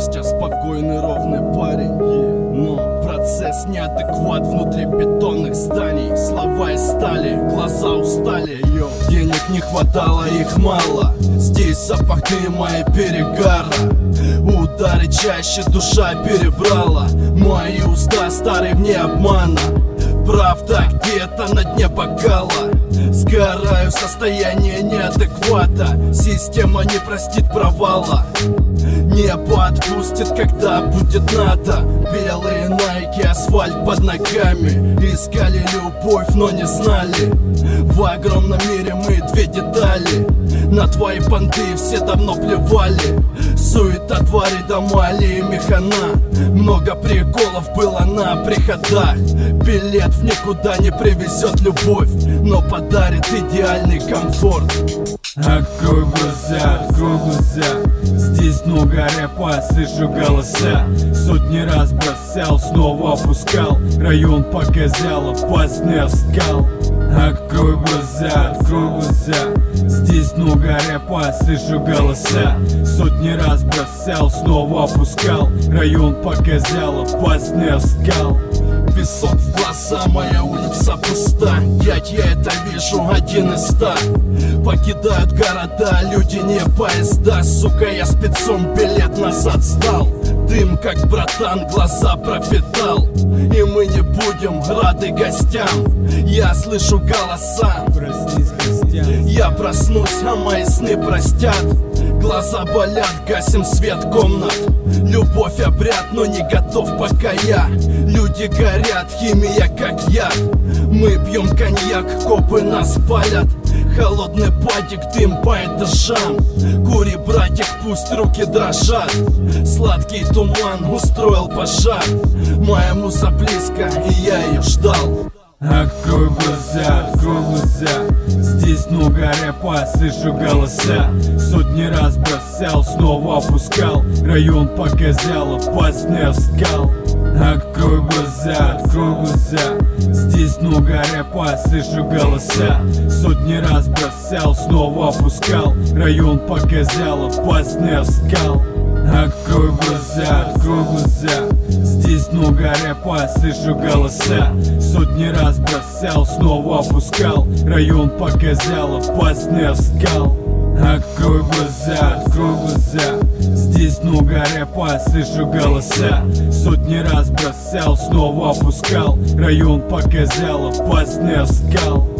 Костя спокойный, ровный парень, но процесс неадекват внутри бетонных зданий. Слова из стали, глаза устали, денег не хватало, их мало. Здесь запах дыма и перегара, удары чаще, душа перебрала. Мои уста стары вне обмана, правда где-то на дне бокала. Сгораю, состояние неадеквата, система не простит провала. Небо отпустит, когда будет надо. Белые найки, асфальт под ногами. Искали любовь, но не знали. В огромном мире мы две детали. На твои понты все давно плевали. Суета, твари, дома, аллеи, механа. Много приколов было на приходах. Билет в никуда не привезет любовь, но подарит идеальный комфорт. Открой глаза, здесь много рэпа, слышу голоса. Сотни раз бросал, снова опускал. Район показал, опасный скал. Открой глаза, здесь много рэпа, слышу голоса. Сотни раз бросал, снова опускал. Район показал, опасный скал. Песок в глаза, моя улица пуста. Я это вижу, 1 из 100. Покидают города, люди не поезда. Сука, я спецом билет назад сдал. Дым, как братан, глаза пропитал. И мы не будем рады гостям. Я слышу голоса, проснись, христиан. Я проснусь, а мои сны простят. Глаза болят, гасим свет комнат. Любовь обряд, но не готов пока я. Люди горят, химия как яд. Мы пьем коньяк, копы нас палят. Холодный падик, дым по этажам. Кури, братик, пусть руки дрожат. Сладкий туман устроил пожар. Моя муза близко, и я ее ждал. Открой глаза, здесь много рэпа, слышу голоса. Сотни раз бросал, снова опускал. Район показал, опасный скал. Открой глаза, здесь много рэпа, слышу голоса. Сотни раз бросал, снова опускал. Район показал, опасный скал. Открой глаза, здесь много рэпа, слышу голоса. Сотни раз бросал, снова опускал. Район показал, опасный скал. Открой глаза, здесь много рэпа, слышу голоса. Сотни раз бросал, снова опускал. Район показал, опасный скал.